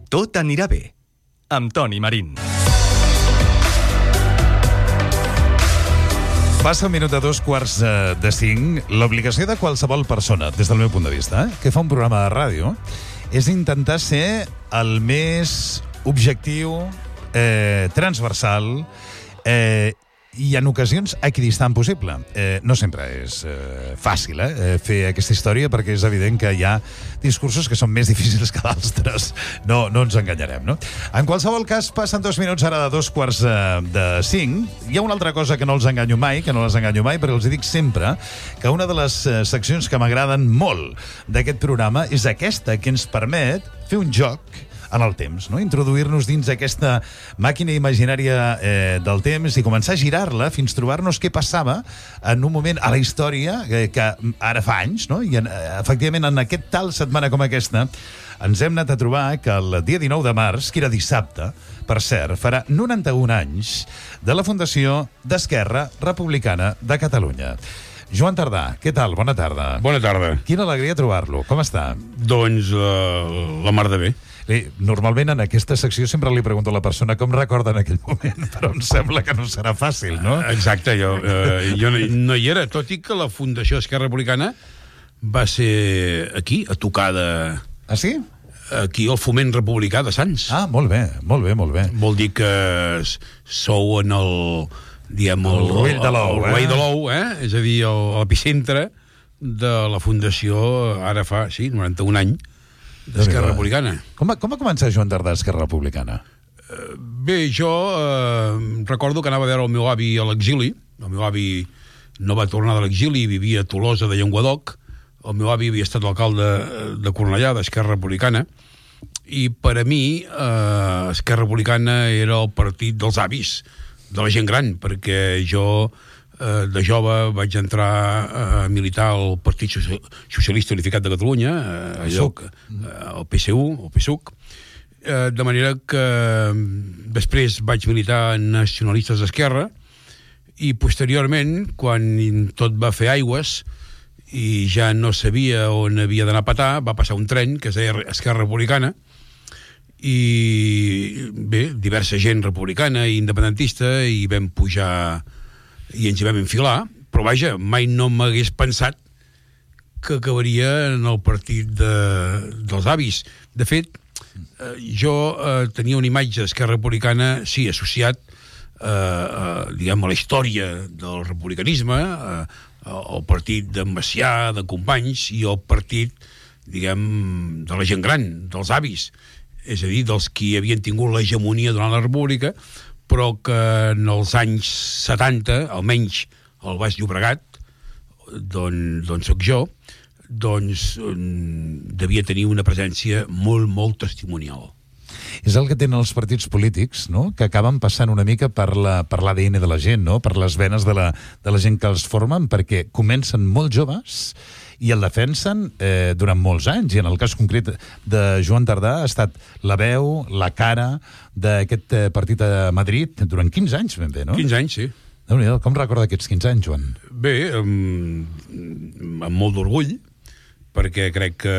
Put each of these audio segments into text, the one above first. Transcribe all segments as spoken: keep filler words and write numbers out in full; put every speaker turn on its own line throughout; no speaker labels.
Tot anirà bé, amb Toni Marín.
Passa un minut a dos quarts de cinc. L'obligació de qualsevol persona, des del meu punt de vista, eh, que fa un programa de ràdio, és intentar ser el més objectiu, eh, transversal eh, i en ocasions equidistant possible. Eh, no sempre és eh, fàcil eh, fer aquesta història, perquè és evident que hi ha discursos que són més difícils que d'altres. No, no ens enganyarem, no? En qualsevol cas, passen dos minuts ara de dos quarts eh, de cinc. Hi ha una altra cosa que no els enganyo mai, que no les enganyo mai, perquè els dic sempre que una de les eh, seccions que m'agraden molt d'aquest programa és aquesta, que ens permet fer un joc en el temps, no? Introduir-nos dins aquesta màquina imaginària eh, del temps i començar a girar-la fins trobar-nos què passava en un moment a la història eh, que ara fa anys, no? I en, eh, efectivament en aquest tal setmana com aquesta ens hem anat a trobar que el dia dinou de març, que era dissabte, per cert, farà noranta-un anys de la fundació d'Esquerra Republicana de Catalunya. Joan Tardà, què tal? Bona tarda.
Bona tarda.
Quina alegria trobar-lo. Com està?
Doncs uh, la mar de bé.
Bé, normalment en aquesta secció sempre li pregunto a la persona com recorda en aquell moment, però em sembla que no serà fàcil, no?
Exacte, jo, uh, jo no, no hi era, tot i que la Fundació Esquerra Republicana va ser aquí, a tocar de...
Ah, sí?
Aquí al Foment Republicà de Sants.
Ah, molt bé, molt bé, molt bé.
Vol dir que sou en el... diguem, el,
el rovell de l'ou,
el, el, eh? de l'ou, eh? És a dir, l'epicentre de la Fundació, ara fa, sí, noranta-un anys, d'Esquerra Republicana.
Com va, com va començar Joan Tardà a Esquerra Republicana?
Uh, bé, jo uh, recordo que anava a veure el meu avi a l'exili. El meu avi no va tornar de l'exili, vivia a Tolosa de Llenguadoc. El meu avi havia estat l'alcalde de Cornellà, d'Esquerra Republicana, i per a mi uh, Esquerra Republicana era el partit dels avis, de la gent gran, perquè jo eh, de jove vaig entrar a militar al Partit Socialista Unificat de Catalunya, eh, allò, eh, el P S U, el P S U C, eh, de manera que després vaig militar en Nacionalistes d'Esquerra, i posteriorment, quan tot va fer aigües i ja no sabia on havia d'anar a petar, va passar un tren que es deia Esquerra Republicana, i bé, diversa gent republicana i independentista, i vam pujar i ens hi vam enfilar, però vaja, mai no m'hagués pensat que acabaria en el partit de, dels avis. De fet, eh, jo eh, tenia una imatge d'Esquerra Republicana, sí, associat eh, a, diguem, a la història del republicanisme, eh, al partit d'en Macià, de Companys, i al partit, diguem, de la gent gran, dels avis, és a dir, dels qui havien tingut l'hegemonia durant la República, però que en els anys setanta, almenys al Baix Llobregat, d'on, d'on soc jo, doncs devia tenir una presència molt, molt testimonial.
És el que tenen els partits polítics, no? Que acaben passant una mica per la, per l'A D N de la gent, no? Per les venes de la, de la gent que els formen, perquè comencen molt joves i el defensen eh, durant molts anys, i en el cas concret de Joan Tardà ha estat la veu, la cara d'aquest eh, partit a Madrid durant quinze anys, ben bé, no?
quinze anys, sí.
Déu-n'hi-do, com recorda aquests quinze anys, Joan?
Bé, amb, amb molt d'orgull, perquè crec que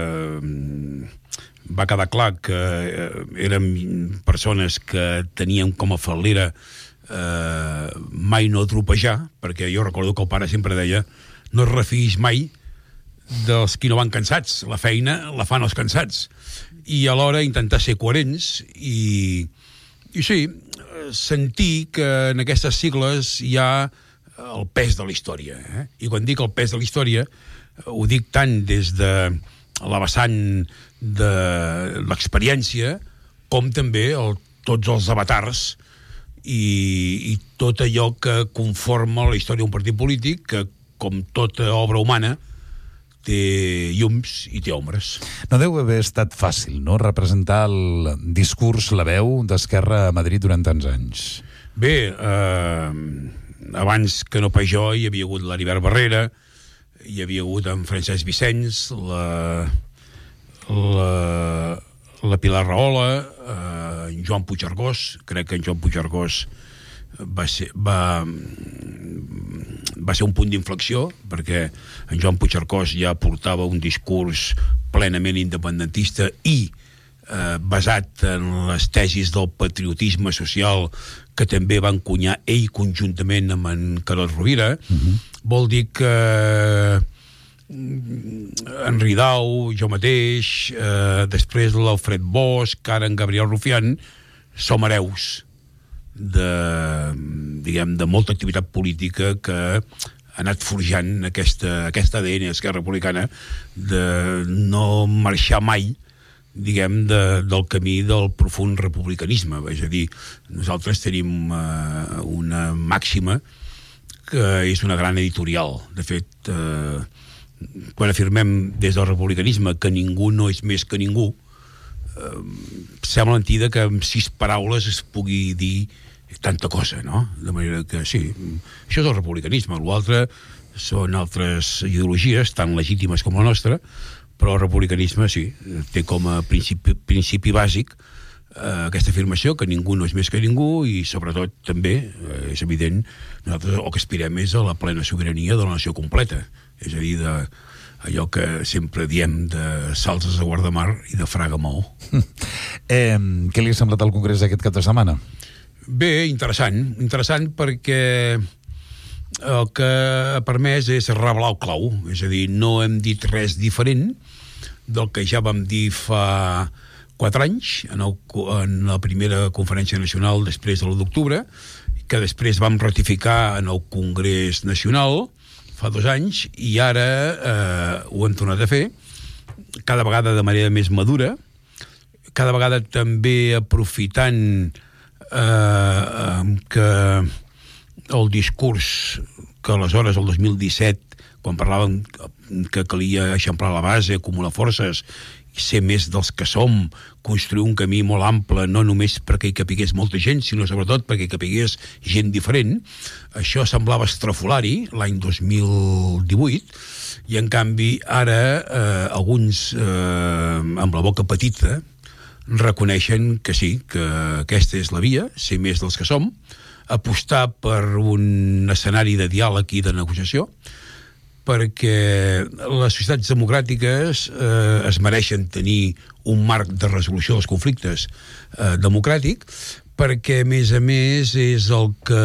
va quedar clar que érem persones que teníem com a fal·lera eh, mai no tropejar, perquè jo recordo que el pare sempre deia no es refiïs mai dels qui no van cansats, la feina la fan els cansats, i alhora intentar ser coherents i, i sí, sentir que en aquestes sigles hi ha el pes de la història, eh? I quan dic el pes de la història ho dic tant des de la vessant de l'experiència com també el, tots els avatars i, i tot allò que conforma la història d'un partit polític que, com tota obra humana, té llums i té ombres.
No deu haver estat fàcil, no?, representar el discurs, la veu d'Esquerra a Madrid durant tants anys.
Bé, eh, abans que no pas jo hi havia hagut l'Heribert Barrera, hi havia hagut en Francesc Vicenç, la, la, la Pilar Rahola, eh, en Joan Puigcercós. Crec que en Joan Puigcercós va ser, va, va ser un punt d'inflexió, perquè en Joan Puigcercós ja portava un discurs plenament independentista i eh, basat en les tesis del patriotisme social que també va encunyar ell conjuntament amb en Carod Rovira. Uh-huh. Vol dir que en Ridao, jo mateix, eh, després l'Alfred Bosch, ara en Gabriel Rufián, som hereus de, diguem, de molta activitat política que ha anat forjant aquesta, aquesta A D N d'Esquerra Republicana de no marxar mai, diguem, de, del camí del profund republicanisme. És a dir, nosaltres tenim eh, una màxima que és una gran editorial. De fet, eh, quan afirmem des del republicanisme que ningú no és més que ningú, eh, sembla mentida que amb sis paraules es pugui dir tanta cosa, no? De manera que sí, això és el republicanisme. L'altre són altres ideologies tan legítimes com la nostra, però el republicanisme sí, té com a principi, principi bàsic eh, aquesta afirmació que ningú no és més que ningú i sobretot també, eh, és evident, nosaltres el que aspirem és a la plena sobirania de la nació completa, és a dir, de allò que sempre diem de Salses a Guardamar i de Fraga Maó.
Eh, què li ha semblat al Congrés aquest cap de setmana?
Bé, interessant, interessant perquè el que ha permès és revelar el clau, és a dir, no hem dit res diferent del que ja vam dir fa quatre anys en, el, en la primera conferència nacional després de l'u d'octubre, que després vam ratificar en el Congrés Nacional fa dos anys i ara eh, ho hem tornat a fer cada vegada de manera més madura, cada vegada també aprofitant eh, que el discurs que aleshores, el dos mil disset, quan parlàvem que calia eixamplar la base, acumular forces, ser més dels que som, construir un camí molt ample, no només perquè hi capigués molta gent, sinó sobretot perquè hi capigués gent diferent, això semblava estrafolari l'any dos mil divuit, i en canvi ara eh, alguns eh, amb la boca petita reconeixen que sí, que aquesta és la via, ser més dels que som, apostar per un escenari de diàleg i de negociació, perquè les societats democràtiques eh, es mereixen tenir un marc de resolució dels conflictes eh, democràtic, perquè, a més a més, és el que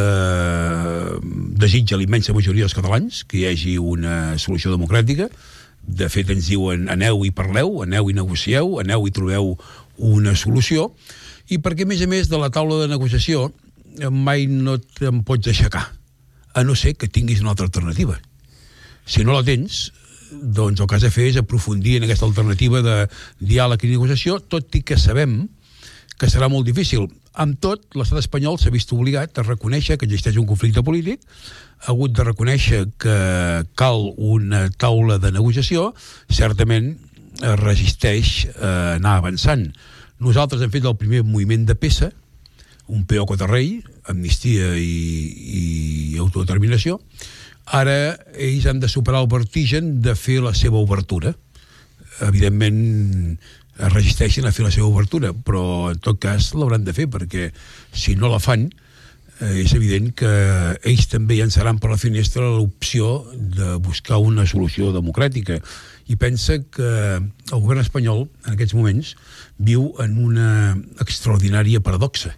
desitja la immensa majoria dels catalans, que hi hagi una solució democràtica. De fet, ens diuen aneu i parleu, aneu i negocieu, aneu i trobeu una solució, i perquè, a més a més, de la taula de negociació mai no te'n pots aixecar, a no ser que tinguis una altra alternativa. Si no la tens, doncs el que has de fer és aprofundir en aquesta alternativa de diàleg i negociació, tot i que sabem que serà molt difícil. Amb tot, l'estat espanyol s'ha vist obligat a reconèixer que existeix un conflicte polític, ha hagut de reconèixer que cal una taula de negociació, certament es resisteix a anar avançant. Nosaltres hem fet el primer moviment de peça, un peó contra rei, amnistia i, i autodeterminació. Ara ells han de superar el vertigen de fer la seva obertura. Evidentment es resisteixen a fer la seva obertura, però en tot cas l'hauran de fer, perquè si no la fan eh, és evident que ells també llançaran per la finestra l'opció de buscar una solució democràtica. I pensa que el govern espanyol en aquests moments viu en una extraordinària paradoxa.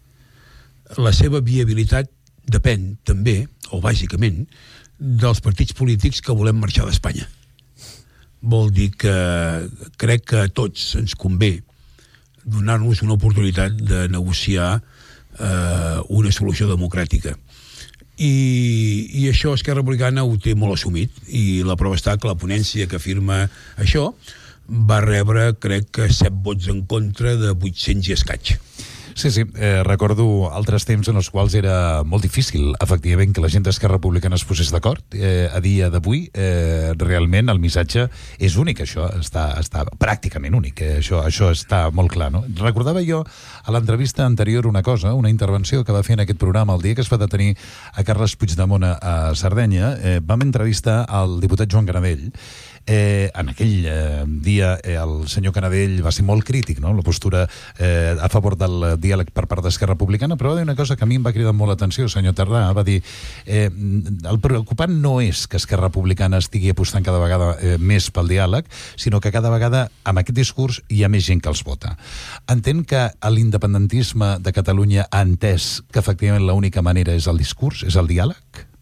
La seva viabilitat depèn també, o bàsicament, dels partits polítics que volem marxar d'Espanya. Vol dir que crec que a tots ens convé donar-nos una oportunitat de negociar eh, una solució democràtica. I, i això Esquerra Republicana ho té molt assumit, i la prova està que la ponència que afirma això va rebre, crec que, set vots en contra de vuit-cents i escaig.
Sí, sí, eh, recordo altres temps en els quals era molt difícil, efectivament, que la gent d'Esquerra Republicana es posés d'acord. Eh, a dia d'avui, eh, realment, el missatge és únic, això està, està pràcticament únic, eh, això, això està molt clar, no? Recordava jo a l'entrevista anterior una cosa, una intervenció que va fer en aquest programa el dia que es va detenir a Carles Puigdemont a Sardenya. Eh, vam entrevistar al diputat Joan Granell, Eh, en aquell eh, dia eh, el senyor Canadell va ser molt crític, no?, la postura eh, a favor del diàleg per part d'Esquerra Republicana, però va dir una cosa que a mi em va cridar molt l'atenció, el senyor Tardà, va dir eh, el preocupant no és que Esquerra Republicana estigui apostant cada vegada eh, més pel diàleg, sinó que cada vegada amb aquest discurs hi ha més gent que els vota. Entén que l'independentisme de Catalunya ha entès que efectivament l'única manera és el discurs, és el diàleg?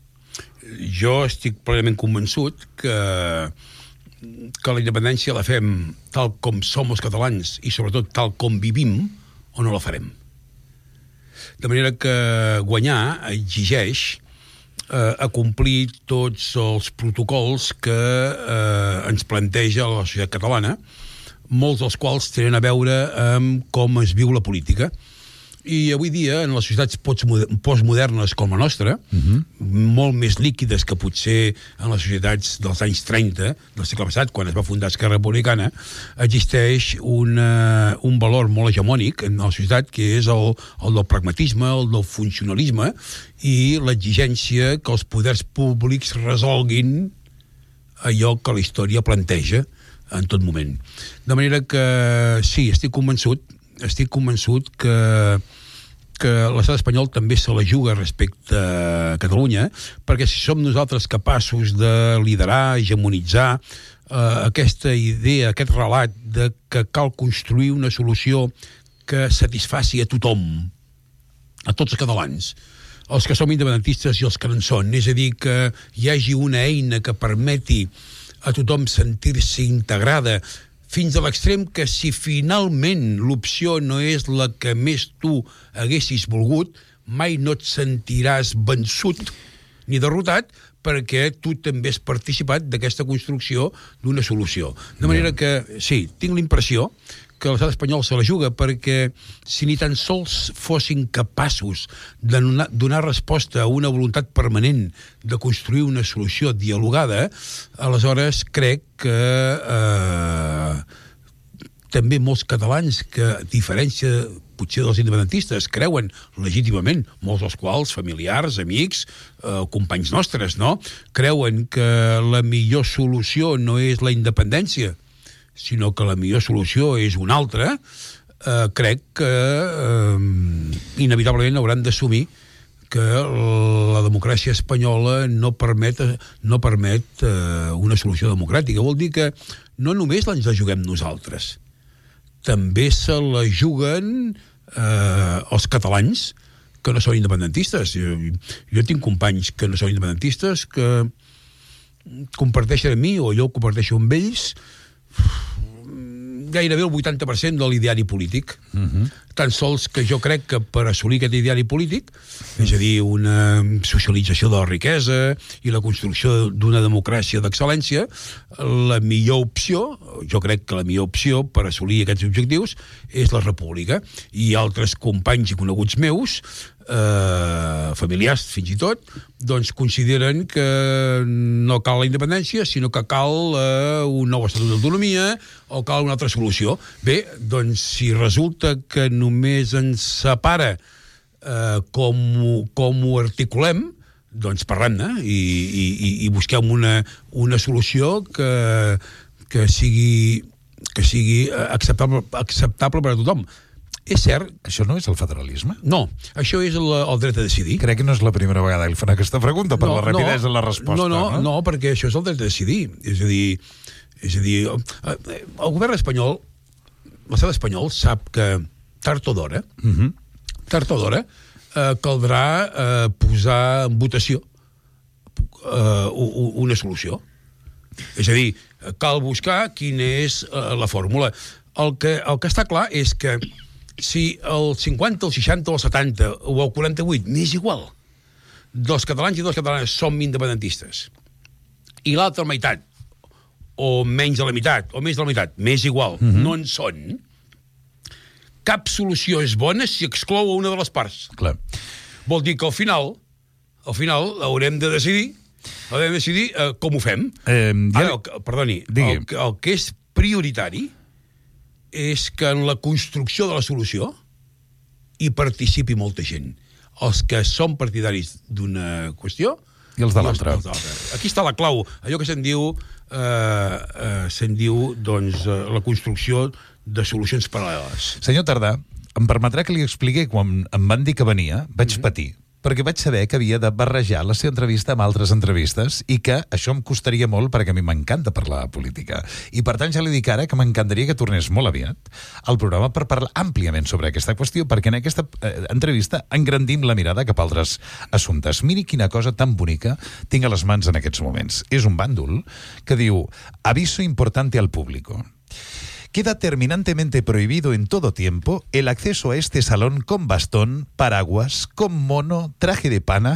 Jo estic plenament convençut que que la independència la fem tal com som els catalans i sobretot tal com vivim o no la farem. De manera que guanyar exigeix eh, acomplir tots els protocols que eh, ens planteja la societat catalana, molts dels quals tenen a veure amb com es viu la política. I avui dia, en les societats postmodernes com la nostra, uh-huh. molt més líquides que potser en les societats dels anys trenta del segle passat, quan es va fundar Esquerra Republicana, existeix una, un valor molt hegemònic en la societat, que és el, el del pragmatisme, el del funcionalisme i l'exigència que els poders públics resolguin allò que la història planteja en tot moment. De manera que sí, estic convençut estic convençut que, que l'estat espanyol també se la juga respecte a Catalunya, perquè si som nosaltres capaços de liderar, hegemonitzar eh, aquesta idea, aquest relat de que cal construir una solució que satisfaci a tothom, a tots els catalans, els que som independentistes i els que no en són, és a dir, que hi hagi una eina que permeti a tothom sentir-se integrada, fins a l'extrem que si finalment l'opció no és la que més tu haguessis volgut, mai no et sentiràs vençut ni derrotat, perquè tu també has participat d'aquesta construcció d'una solució. De manera que, sí, tinc l'impressió que l'estat espanyol se la juga, perquè si ni tan sols fossin capaços de donar, donar resposta a una voluntat permanent de construir una solució dialogada, aleshores crec que eh, també molts catalans que, a diferència potser dels independentistes, creuen legítimament, molts dels quals familiars, amics, eh, companys nostres, no? Creuen que la millor solució no és la independència, sinó que la millor solució és una altra, eh, crec que eh, inevitablement hauran d'assumir que la democràcia espanyola no permet, no permet eh, una solució democràtica. Vol dir que no només ens la juguem nosaltres, també se la juguen eh, els catalans que no són independentistes. Jo, jo tinc companys que no són independentistes que comparteixen amb mi, o jo comparteixo amb ells, gairebé el vuitanta per cent de l'ideari polític. Uh-huh. Tan sols que jo crec que per assolir aquest ideari polític, és a dir, una socialització de la riquesa i la construcció d'una democràcia d'excel·lència, la millor opció, jo crec que la millor opció per assolir aquests objectius és la república. I altres companys i coneguts meus, eh, familiars fins i tot, doncs consideren que no cal la independència, sinó que cal eh, un nou estatut d'autonomia o cal una altra solució. Bé, doncs si resulta que només ens separa eh, com, com ho articulem, doncs parlem-ne i, i, i busquem una, una solució que, que sigui, que sigui acceptable, acceptable per a tothom. És cert...
Això no és el federalisme?
No, això és el, el dret a decidir.
Crec que no és la primera vegada que fan aquesta pregunta, per no, la rapidesa no, en la resposta.
No, no, no, no, perquè això és el dret a decidir. És a dir, és a dir el govern espanyol, l'estat espanyol, sap que tard o d'hora, uh-huh. tard o d'hora, eh, caldrà eh, posar en votació eh, una solució. És a dir, cal buscar quina és eh, la fórmula. El que, el que està clar és que si el cinquanta, el seixanta, el setanta o el quaranta-vuit, m'és igual, dels catalans i de les catalanes som independentistes, i l'altra meitat, o menys de la meitat, o més de la meitat, m'és igual, uh-huh. no en són, cap solució és bona si exclou una de les parts.
Clar.
Vol dir que al final, al final haurem de decidir, haurem de decidir eh, com ho fem. Eh, ja... Ara, el, perdoni, el, el que és prioritari és que en la construcció de la solució hi participi molta gent. Els que són partidaris d'una qüestió
i els de l'altra.
Aquí està la clau, allò que se'n diu eh, eh, se'n diu doncs, eh, la construcció de solucions paral·leles.
Senyor Tardà, em permetrà que li expliqui quan em van dir que venia, vaig mm-hmm. patir, perquè vaig saber que havia de barrejar la seva entrevista amb altres entrevistes i que això em costaria molt perquè a mi m'encanta parlar de política. I per tant ja li dic ara que m'encantaria que tornés molt aviat al programa per parlar àmpliament sobre aquesta qüestió, perquè en aquesta eh, entrevista engrandim la mirada cap a altres assumptes. Miri quina cosa tan bonica tinc a les mans en aquests moments. És un bàndol que diu «Aviso importante al público». Queda terminantemente prohibido en todo tiempo el acceso a este salón con bastón, paraguas, con mono, traje de pana,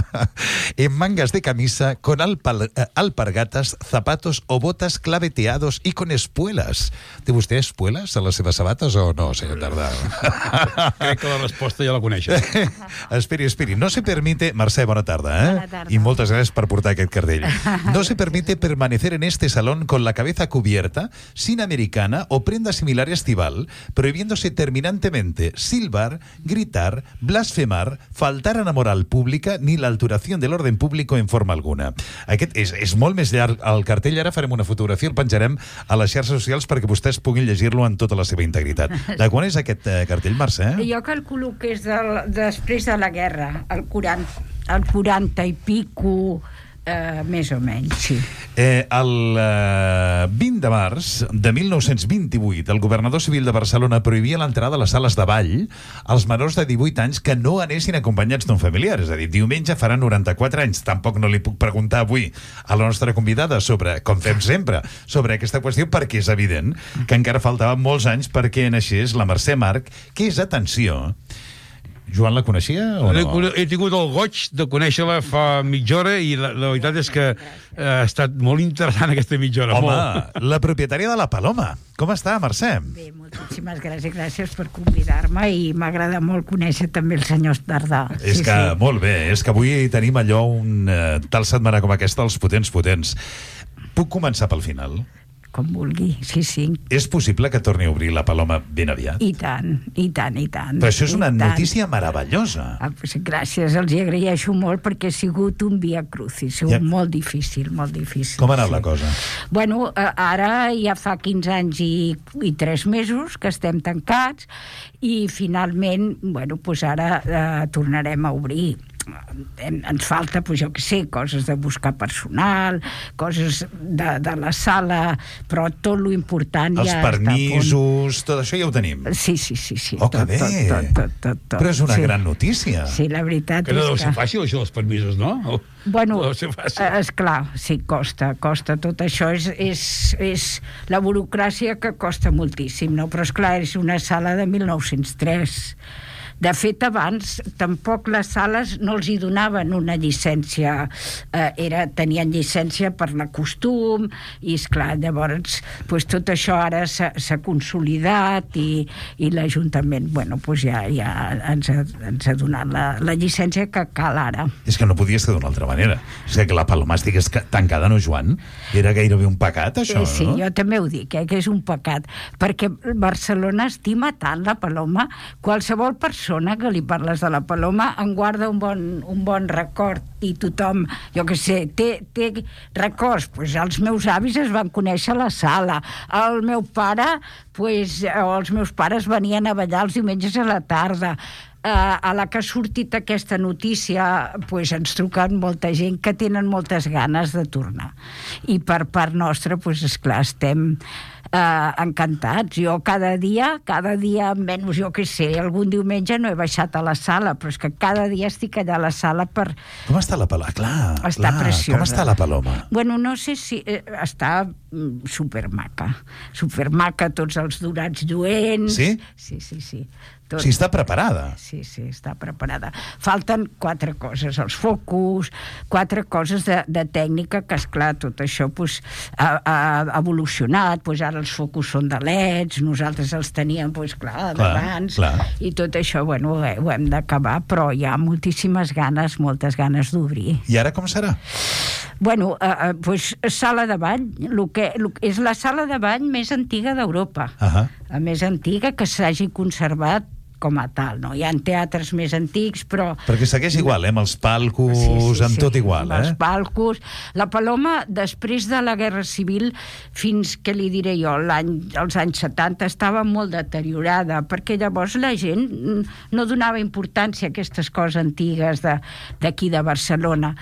en mangas de camisa, con alpal alpargatas, zapatos o botas claveteados y con espuelas. ¿Té vostè espuelas a les seves sabates o no, senyor Tardà?
Crec que la resposta ja la coneixes.
esperi, esperi. No se permite... Mercè, bona tarda, eh?
Bona tarda.
I moltes gràcies per portar aquest cartell. No se permite permanecer en este salón con la cabeza cubierta, sin americana o prenda similar estival, prohibiéndose terminantemente silbar, gritar, blasfemar, faltar a la moral pública ni la alteración del orden público en forma alguna. Aquest és, és molt més llarg el cartell. Ara farem una fotografia, el penjarem a les xarxes socials perquè vostès puguin llegir-lo en tota la seva integritat. De quan és aquest eh, cartell, Mercè?
Jo calculo que és del, després de la guerra, el quaranta, el quaranta i pico, eh, més o menys, sí.
Eh, el eh, vint de març de mil nou-cents vint-i-vuit, el governador civil de Barcelona prohibia l'entrada a les sales de ball als menors de divuit anys que no anessin acompanyats d'un familiar. És a dir, diumenge farà noranta-quatre anys. Tampoc no li puc preguntar avui a la nostra convidada sobre, com fem sempre, sobre aquesta qüestió, perquè és evident que encara faltaven molts anys perquè naixés la Mercè March, que és, atenció... Joan la coneixia o no?
He tingut el goig de conèixer-la fa mitja hora i la, la veritat és que eh, ha estat molt interessant aquesta mitja hora.
Home,
molt.
La propietària de la Paloma. Com està, Mercè?
Bé, moltíssimes gràcies, gràcies per convidar-me i m'agrada molt conèixer també el senyor Tardà.
És
sí,
que,
sí.
molt bé, és que avui tenim allò, un eh, tal setmana com aquesta, els potents potents. Puc començar pel final?
Com vulgui, sí, sí.
És possible que torni a obrir la Paloma ben aviat?
I tant, i tant, i tant.
Però això és una
I
notícia meravellosa.
Ah, pues, gràcies, els hi agraeixo molt perquè ha sigut un via crucis, ha sigut
Ja.
molt difícil, molt difícil.
Com ha anat
sí.
la cosa?
Bueno, eh, ara ja fa quinze anys i, i tres mesos que estem tancats i finalment, bueno, pues ara eh, tornarem a obrir. Ens falta, pues, jo què sé, coses de buscar personal, coses de, de la sala, però tot lo important
Els
ja
permisos, tot això ja ho tenim.
està a punt. Sí, sí, sí, sí.
Oh, que bé!
Tot, tot, tot, tot, tot.
Però és una
sí.
gran notícia.
Sí, la veritat
Que no deu
és
ser
que...
fàcil, això dels permisos, no? O...
Bueno,
no deu ser fàcil.
eh, esclar, sí, costa, costa. Tot això és, és, és la burocràcia que costa moltíssim, no? Però, esclar, és una sala de mil nou-cents tres. De fet, abans tampoc les sales no els hi donaven una llicència, eh, era, tenien llicència per la costum, i esclar, llavors pues, tot això ara s'ha consolidat i, i l'Ajuntament, bueno, pues ja, ja ens, ha, ens ha donat la, la llicència que cal ara.
És que no podia ser d'una altra manera. O sigui, que la Paloma estigués tancada, no, Joan? Era gairebé un pecat, això,
eh, sí,
no?
jo també ho dic, eh, que és un pecat, perquè Barcelona estima tant la Paloma, qualsevol persona que li parles de la Paloma en guarda un bon, un bon record i tothom, jo què sé, té, té records. Pues els meus avis es van conèixer a la sala, el meu pare, pues, o els meus pares venien a ballar els diumenges a la tarda. Uh, a la que ha sortit aquesta notícia, pues, ens truquen molta gent que tenen moltes ganes de tornar. I per part nostra, pues, esclar, estem Uh, encantats. Jo cada dia, cada dia menys, jo què sé, algun diumenge no he baixat a la sala, però és que cada dia estic allà a la sala per...
Com està la Paloma? Clar,
està
clar.
preciosa.
Com està la Paloma?
Bueno, no sé si... Eh, està mm, supermaca. Supermaca, tots els durats lluents...
Sí?
Sí, sí, sí.
O sigui, està preparada.
Sí, sí, està preparada. Falten quatre coses, els focus, quatre coses de, de tècnica, que, esclar, tot això pues, ha, ha evolucionat, pues, ara els focus són de leds, nosaltres els teníem, pues, clar, d'abans, i tot això, bueno, ho, ho hem d'acabar, però hi ha moltíssimes ganes, moltes ganes d'obrir.
I ara com serà?
Bueno, eh, pues, sala de ball, lo que, lo, és la sala de ball més antiga d'Europa,
uh-huh.
la més antiga que s'hagi conservat com a tal, no? Hi ha teatres més antics, però...
Perquè segueix igual, eh? Amb els palcos, sí, sí, amb sí, tot igual,
amb
eh?
els palcos. La Paloma, després de la Guerra Civil, fins, que li diré jo, l'any, als anys setanta, estava molt deteriorada, perquè llavors la gent no donava importància a aquestes coses antigues d'aquí de, de Barcelona.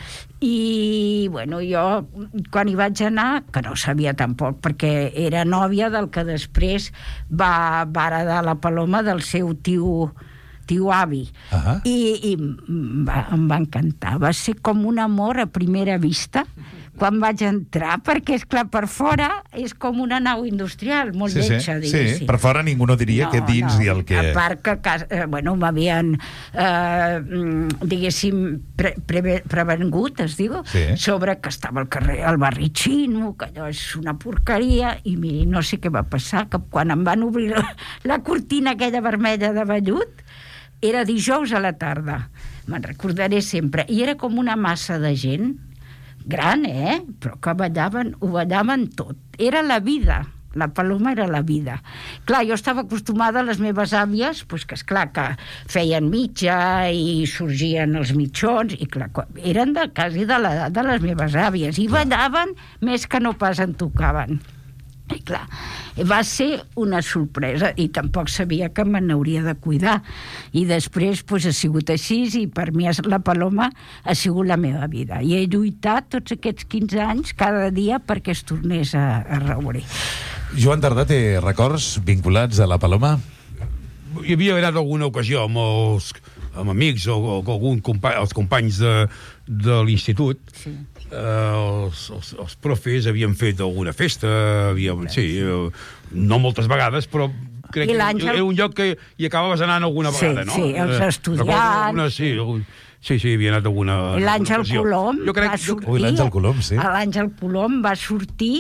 I, bueno, jo, quan hi vaig anar, que no sabia tampoc, perquè era nòvia del que després va, va heredar la Paloma del seu tio, tio avi. Uh-huh. I, i em, va, em va encantar. Va ser com un amor a primera vista quan vaig entrar, perquè, és clar, per fora és com una nau industrial, molt
sí,
lletja,
sí,
diguéssim.
sí, per fora ningú no diria
no,
que dins
no.
i el que...
A part que, eh, bueno, m'havien, eh, diguéssim, pre pre prevengut, es diu, sí. sobre que estava al carrer, al barri xino, que allò és una porqueria, i miri, no sé què va passar, que quan em van obrir la, la cortina aquella vermella de vellut, era dijous a la tarda, me'n recordaré sempre, i era com una massa de gent, gran, eh? Però que ballaven, ho ballaven tot. Era la vida. La Paloma era la vida. Clar, jo estava acostumada a les meves àvies, pues que esclar, que feien mitja i sorgien els mitjons, i clar, eren de, quasi de l'edat de les meves àvies, i ballaven més que no pas en tocaven. I clar, va ser una sorpresa, i tampoc sabia que me n'hauria de cuidar, i després pues, ha sigut així, i per mi la Paloma ha sigut la meva vida, i he lluitat tots aquests quinze anys cada dia perquè es tornés a, a reobrir.
Joan Tardà té records vinculats a la Paloma?
Hi havia anat alguna ocasió amb els amb amics o, o algun compa els companys de, de l'institut. Sí. Uh, els, els, els profes havien fet alguna festa, havíem, sí, uh, no moltes vegades, però crec que era un lloc que hi acabaves anant alguna vegada,
sí,
no?
Sí, els estudiants...
Alguna, sí, algun, sí, sí, havia anat alguna...
L'Àngel Colom
jo crec,
va sortir...
Ui, l'Àngel Colom, sí.
L'Àngel Colom va sortir...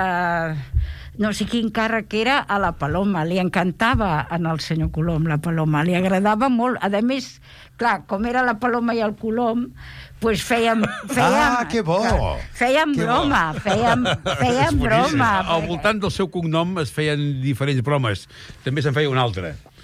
Eh, no sé quin càrrec era a la Paloma, li encantava en el senyor Colom, la Paloma, li agradava molt, a més, clar, com era la Paloma i el Colom, pues fèiem... fèiem
ah, que bo!
Fèiem
que
broma,
bo.
fèiem, fèiem broma.
Al voltant del seu cognom es feien diferents bromes, també se'n feia una altra.